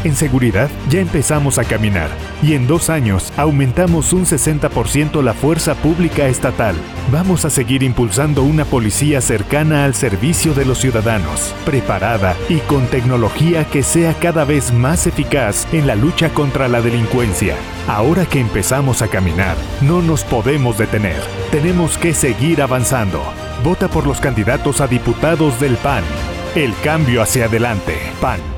En seguridad ya empezamos a caminar y en 2 años aumentamos un 60% la fuerza pública estatal. Vamos a seguir impulsando una policía cercana al servicio de los ciudadanos, preparada y con tecnología que sea cada vez más eficaz en la lucha contra la delincuencia. Ahora que empezamos a caminar, no nos podemos detener. Tenemos que seguir avanzando. Vota por los candidatos a diputados del PAN. El cambio hacia adelante. PAN.